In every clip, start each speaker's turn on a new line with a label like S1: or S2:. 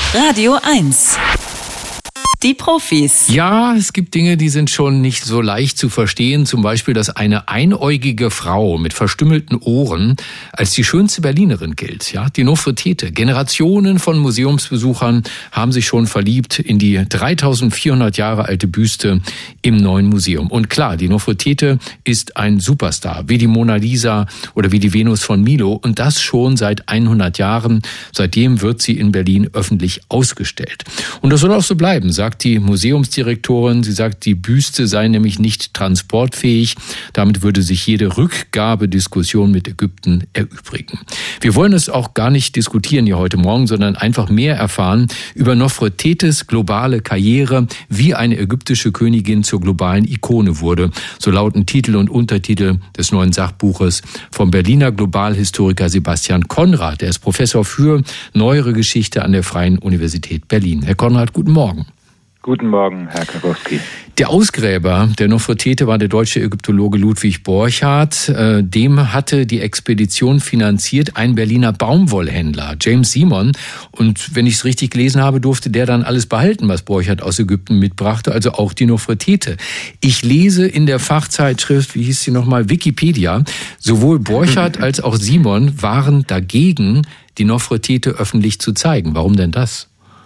S1: Radio 1. Die Profis.
S2: Ja, es gibt Dinge, die sind schon nicht so leicht zu verstehen. Zum Beispiel, dass eine einäugige Frau mit verstümmelten Ohren als die schönste Berlinerin gilt. Ja, die Nofretete. Generationen von Museumsbesuchern haben sich schon verliebt in die 3400 Jahre alte Büste im Neuen Museum. Und klar, die Nofretete ist ein Superstar, wie die Mona Lisa oder wie die Venus von Milo. Und das schon seit 100 Jahren. Seitdem wird sie in Berlin öffentlich ausgestellt. Und das soll auch so bleiben, sagt die Museumsdirektorin. Sie sagt, die Büste sei nämlich nicht transportfähig. Damit würde sich jede Rückgabediskussion mit Ägypten erübrigen. Wir wollen es auch gar nicht diskutieren hier heute Morgen, sondern einfach mehr erfahren über Nofretetes globale Karriere, wie eine ägyptische Königin zur globalen Ikone wurde. So lauten Titel und Untertitel des neuen Sachbuches vom Berliner Globalhistoriker Sebastian Konrad. Er ist Professor für Neuere Geschichte an der Freien Universität Berlin. Herr Konrad, guten Morgen.
S3: Guten Morgen, Herr Karowski.
S2: Der Ausgräber der Nofretete war der deutsche Ägyptologe Ludwig Borchardt. Dem hatte die Expedition finanziert ein Berliner Baumwollhändler, James Simon. Und wenn ich es richtig gelesen habe, durfte der dann alles behalten, was Borchardt aus Ägypten mitbrachte, also auch die Nofretete. Ich lese in der Fachzeitschrift, wie hieß sie nochmal, Wikipedia, sowohl Borchardt als auch Simon waren dagegen, die Nofretete öffentlich zu zeigen. Warum denn das?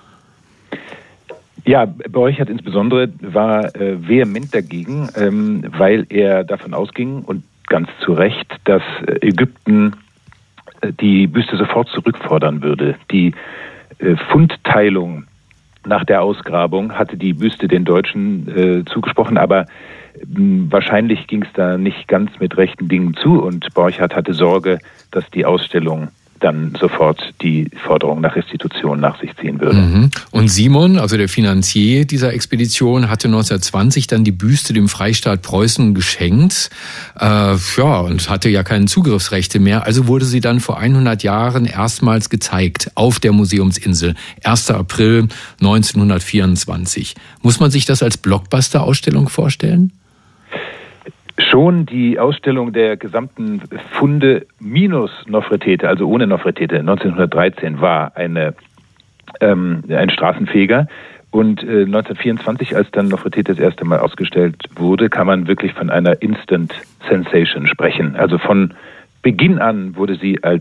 S3: Ja, Borchardt insbesondere war vehement dagegen, weil er davon ausging, und ganz zu Recht, dass Ägypten die Büste sofort zurückfordern würde. Die Fundteilung nach der Ausgrabung hatte die Büste den Deutschen zugesprochen, aber wahrscheinlich ging es da nicht ganz mit rechten Dingen zu, und Borchardt hatte Sorge, dass die Ausstellung dann sofort die Forderung nach Restitution nach sich ziehen würde.
S2: Und Simon, also der Finanzier dieser Expedition, hatte 1920 dann die Büste dem Freistaat Preußen geschenkt. Und hatte ja keine Zugriffsrechte mehr. Also wurde sie dann vor 100 Jahren erstmals gezeigt auf der Museumsinsel. 1. April 1924. Muss man sich das als Blockbuster-Ausstellung vorstellen?
S3: Schon die Ausstellung der gesamten Funde minus Nofretete, also ohne Nofretete, 1913 war ein Straßenfeger. Und 1924, als dann Nofretete das erste Mal ausgestellt wurde, kann man wirklich von einer Instant Sensation sprechen. Also von Beginn an wurde sie als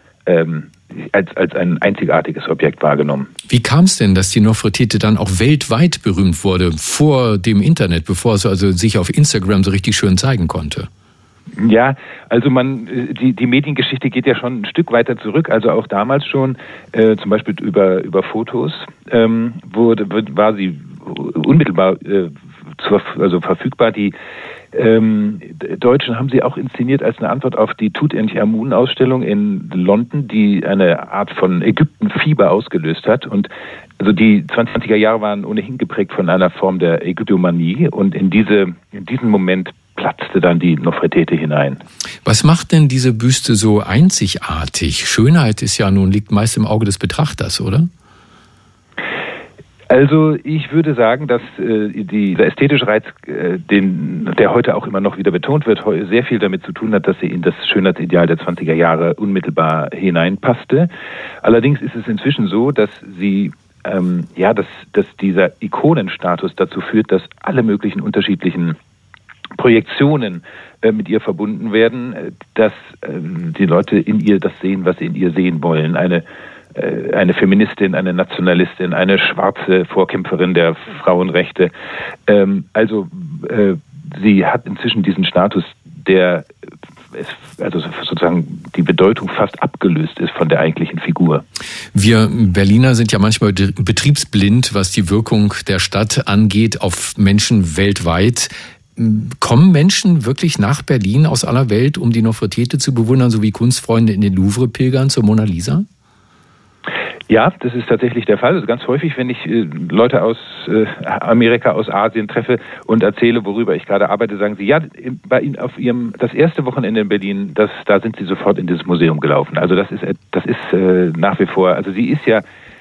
S3: ein einzigartiges Objekt wahrgenommen.
S2: Wie kam es denn, dass die Nofretete dann auch weltweit berühmt wurde, vor dem Internet, bevor es also sich auf Instagram so richtig schön zeigen konnte?
S3: Ja, also die Mediengeschichte geht ja schon ein Stück weiter zurück, also auch damals schon, zum Beispiel über Fotos, war sie unmittelbar verfügbar. Die Deutschen haben sie auch inszeniert als eine Antwort auf die Tutanchamun-Ausstellung in London, die eine Art von Ägyptenfieber ausgelöst hat. Und also die 20er Jahre waren ohnehin geprägt von einer Form der Ägyptomanie, und in diesen Moment platzte dann die Nofretete hinein.
S2: Was macht denn diese Büste so einzigartig? Schönheit liegt meist im Auge des Betrachters, oder?
S3: Also ich würde sagen, dass dieser ästhetische Reiz, der heute auch immer noch wieder betont wird, sehr viel damit zu tun hat, dass sie in das Schönheitsideal der 20er Jahre unmittelbar hineinpasste. Allerdings ist es inzwischen so, dass sie dass dieser Ikonenstatus dazu führt, dass alle möglichen unterschiedlichen Projektionen mit ihr verbunden werden, dass die Leute in ihr das sehen, was sie in ihr sehen wollen. Eine Feministin, eine Nationalistin, eine schwarze Vorkämpferin der Frauenrechte. Sie hat inzwischen diesen Status, der sozusagen die Bedeutung fast abgelöst ist von der eigentlichen Figur.
S2: Wir Berliner sind ja manchmal betriebsblind, was die Wirkung der Stadt angeht auf Menschen weltweit. Kommen Menschen wirklich nach Berlin aus aller Welt, um die Nofretete zu bewundern, so wie Kunstfreunde in den Louvre pilgern zur Mona Lisa?
S3: Ja, das ist tatsächlich der Fall. Also ganz häufig, wenn ich Leute aus Amerika, aus Asien treffe und erzähle, worüber ich gerade arbeite, sagen sie, ja, bei Ihnen das erste Wochenende in Berlin, da sind Sie sofort in dieses Museum gelaufen. Also das ist nach wie vor, also sie ist ja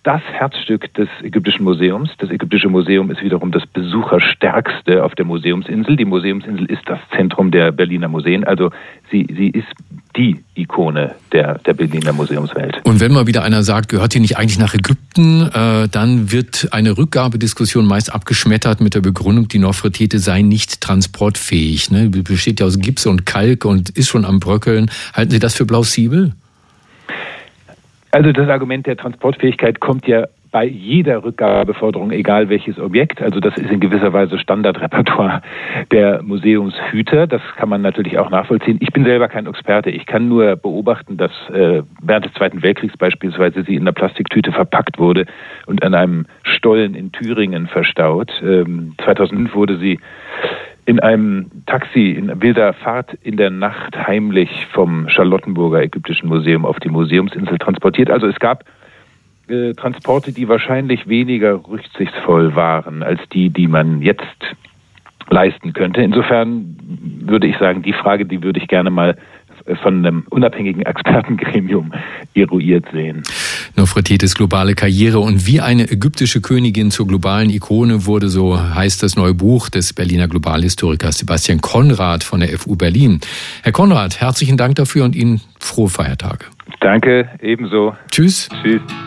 S3: das Herzstück des Ägyptischen Museums. Das Ägyptische Museum ist wiederum das besucherstärkste auf der Museumsinsel. Die Museumsinsel ist das Zentrum der Berliner Museen. Also sie ist die Ikone der Berliner Museumswelt.
S2: Und wenn mal wieder einer sagt, gehört die nicht eigentlich nach Ägypten, dann wird eine Rückgabediskussion meist abgeschmettert mit der Begründung, die Nofretete sei nicht transportfähig. Ne? Besteht ja aus Gips und Kalk und ist schon am Bröckeln. Halten Sie das für plausibel?
S3: Also das Argument der Transportfähigkeit kommt ja bei jeder Rückgabeforderung, egal welches Objekt. Also das ist in gewisser Weise Standardrepertoire der Museumshüter. Das kann man natürlich auch nachvollziehen. Ich bin selber kein Experte. Ich kann nur beobachten, dass während des Zweiten Weltkriegs beispielsweise sie in einer Plastiktüte verpackt wurde und an einem Stollen in Thüringen verstaut. 2005 wurde sie in einem Taxi in wilder Fahrt in der Nacht heimlich vom Charlottenburger Ägyptischen Museum auf die Museumsinsel transportiert. Also es gab Transporte, die wahrscheinlich weniger rücksichtsvoll waren als die man jetzt leisten könnte. Insofern würde ich sagen, die Frage, die würde ich gerne mal von einem unabhängigen Expertengremium eruiert sehen.
S2: Nofretetes globale Karriere und wie eine ägyptische Königin zur globalen Ikone wurde, so heißt das neue Buch des Berliner Globalhistorikers Sebastian Konrad von der FU Berlin. Herr Konrad, herzlichen Dank dafür und Ihnen frohe Feiertage.
S3: Danke, ebenso.
S2: Tschüss.
S3: Tschüss.